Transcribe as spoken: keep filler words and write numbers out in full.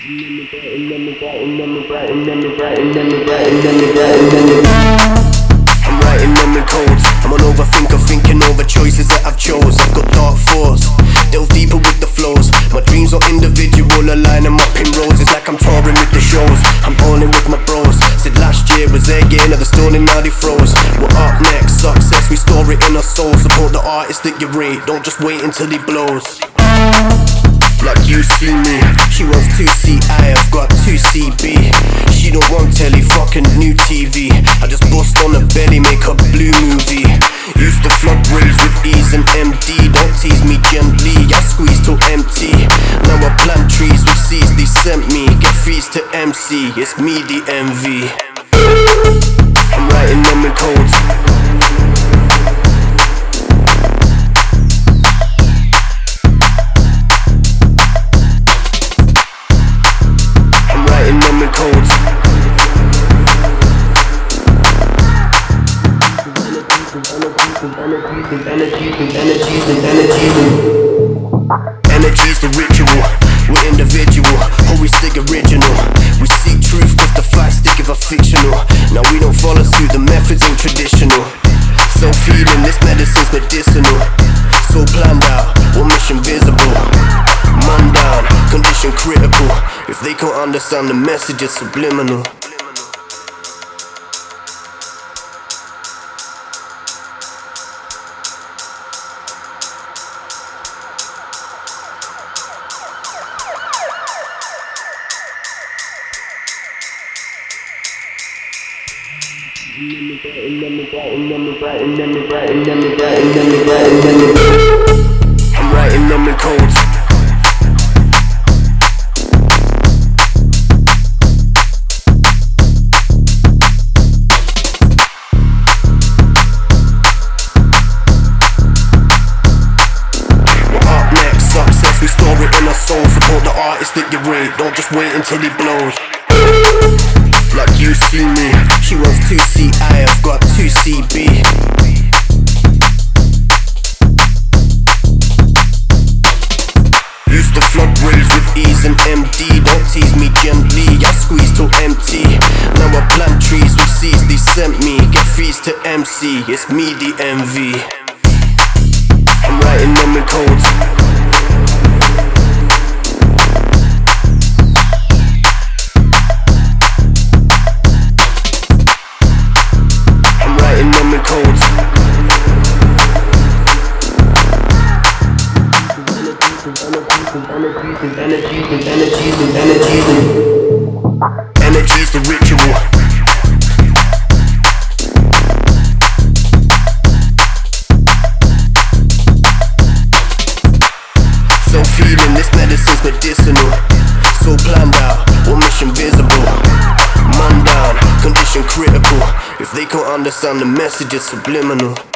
I'm writing them in codes. I'm an overthinker, thinking over choices that I've chose. I've got dark thoughts, delve deeper with the flows. My dreams are individual, align them up in rows. It's like I'm touring with the shows. I'm balling with my bros. Said last year was their gain, now they're stoning, now they froze. We're up next, success, we store it in our souls. Support the artist that you rate, don't just wait until he blows. Like you see me, she wants two C I, I've got two C B. She don't want telly, fucking new T V. I just bust on her belly, make her blue movie. Used to flood waves with ease and M D. Don't tease me gently, I squeeze till empty. Now I plant trees with seeds they sent me. Get fees to M C, it's me the M V. I'm writing them in codes. Energy's the ritual, we're individual, holistic original. We seek truth cause the facts they give are fictional. Now we don't follow suit, the methods ain't traditional. Self-healing, this medicine's medicinal. So planned out, one mission visible. Mundane, condition critical. If they can't understand the message, it's subliminal. I'm writing them in codes. We're up next, success, we store it in our soul. Support the artist that you rate, don't just wait until he blows. Like you see me, she wants two C I, I've got two C B. Used to flood waves with ease and M D. Don't tease me gently, I squeeze till empty. Now I plant trees with seeds they sent me. Get fees to M C, it's me the M V. I'm writing them in codes. Energy's the ritual. Self-healing, this medicine's medicinal. So planned out, one mission visible. Mundane, condition critical. If they can't understand the message, it's subliminal.